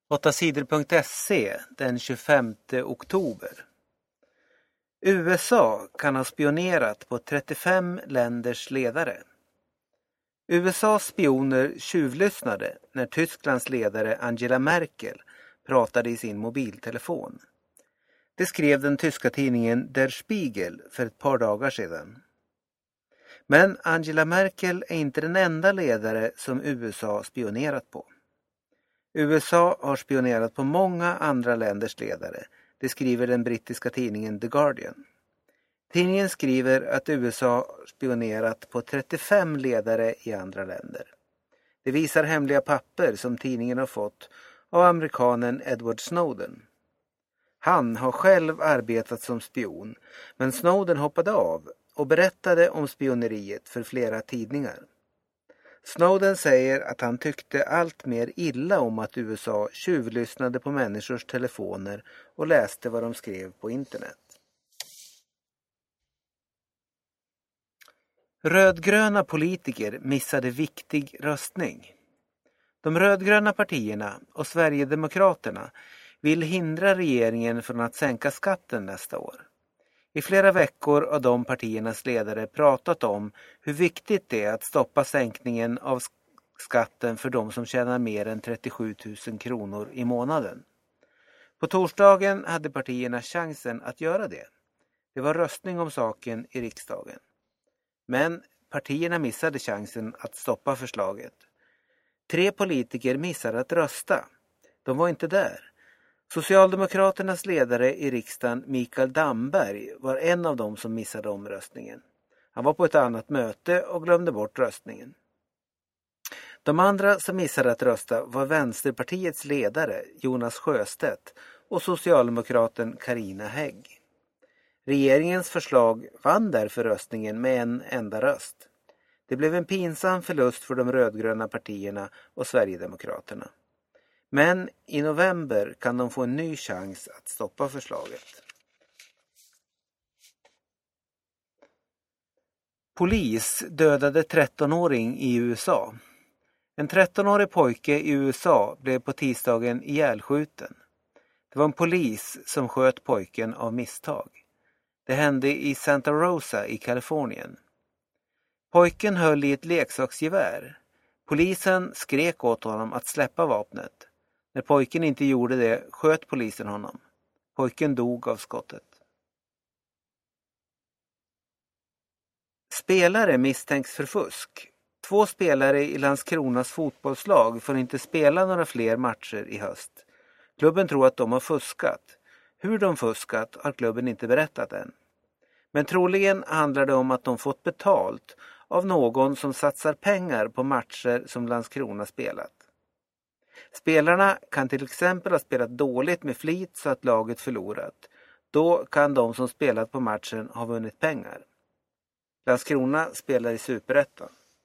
8sidor.se den 25 oktober. USA kan ha spionerat på 35 länders ledare. USAs spioner tjuvlyssnade när Tysklands ledare Angela Merkel pratade i sin mobiltelefon. Det skrev den tyska tidningen Der Spiegel för ett par dagar sedan. Men Angela Merkel är inte den enda ledare som USA spionerat på. USA har spionerat på många andra länders ledare, det skriver den brittiska tidningen The Guardian. Tidningen skriver att USA spionerat på 35 ledare i andra länder. Det visar hemliga papper som tidningen har fått av amerikanen Edward Snowden. Han har själv arbetat som spion, men Snowden hoppade av och berättade om spioneriet för flera tidningar. Snowden säger att han tyckte allt mer illa om att USA tjuvlyssnade på människors telefoner och läste vad de skrev på internet. Rödgröna politiker missade viktig röstning. De rödgröna partierna och Sverigedemokraterna vill hindra regeringen från att sänka skatten nästa år. I flera veckor har de partiernas ledare pratat om hur viktigt det är att stoppa sänkningen av skatten för de som tjänar mer än 37 000 kronor i månaden. På torsdagen hade partierna chansen att göra det. Det var röstning om saken i riksdagen. Men partierna missade chansen att stoppa förslaget. 3 politiker missade att rösta. De var inte där. Socialdemokraternas ledare i riksdagen Mikael Damberg var en av dem som missade omröstningen. Han var på ett annat möte och glömde bort röstningen. De andra som missade att rösta var Vänsterpartiets ledare Jonas Sjöstedt och socialdemokraten Carina Hägg. Regeringens förslag vann därför röstningen med en enda röst. Det blev en pinsam förlust för de rödgröna partierna och Sverigedemokraterna. Men i november kan de få en ny chans att stoppa förslaget. Polis dödade 13-åring i USA. En 13-årig pojke i USA blev på tisdagen ihjälskjuten. Det var en polis som sköt pojken av misstag. Det hände i Santa Rosa i Kalifornien. Pojken höll i ett leksaksgevär. Polisen skrek åt honom att släppa vapnet. När pojken inte gjorde det sköt polisen honom. Pojken dog av skottet. Spelare misstänks för fusk. 2 spelare i Landskronas fotbollslag får inte spela några fler matcher i höst. Klubben tror att de har fuskat. Hur de fuskat har klubben inte berättat än. Men troligen handlar det om att de fått betalt av någon som satsar pengar på matcher som Landskrona spelat. Spelarna kan till exempel ha spelat dåligt med flit så att laget förlorat. Då kan de som spelat på matchen ha vunnit pengar. Landskrona spelar i Superettan.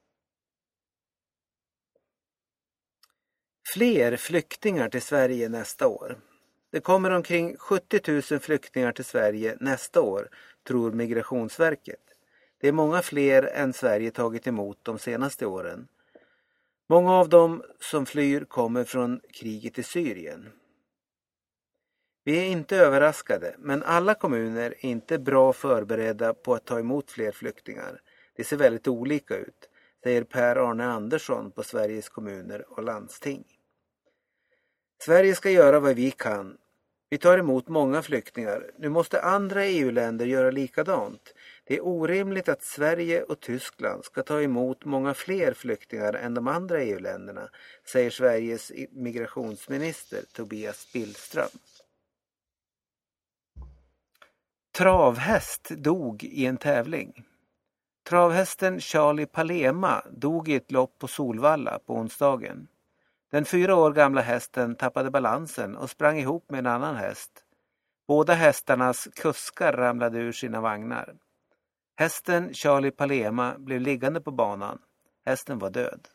Fler flyktingar till Sverige nästa år. Det kommer omkring 70 000 flyktingar till Sverige nästa år, tror Migrationsverket. Det är många fler än Sverige tagit emot de senaste åren. Många av dem som flyr kommer från kriget i Syrien. Vi är inte överraskade, men alla kommuner är inte bra förberedda på att ta emot fler flyktingar. Det ser väldigt olika ut, säger Per-Arne Andersson på Sveriges kommuner och landsting. Sverige ska göra vad vi kan. Vi tar emot många flyktingar. Nu måste andra EU-länder göra likadant. Det är orimligt att Sverige och Tyskland ska ta emot många fler flyktingar än de andra EU-länderna, säger Sveriges migrationsminister Tobias Billström. Travhäst dog i en tävling. Travhästen Charlie Palema dog i ett lopp på Solvalla på onsdagen. Den 4 år gamla hästen tappade balansen och sprang ihop med en annan häst. Båda hästarnas kuskar ramlade ur sina vagnar. Hästen Charlie Palema blev liggande på banan. Hästen var död.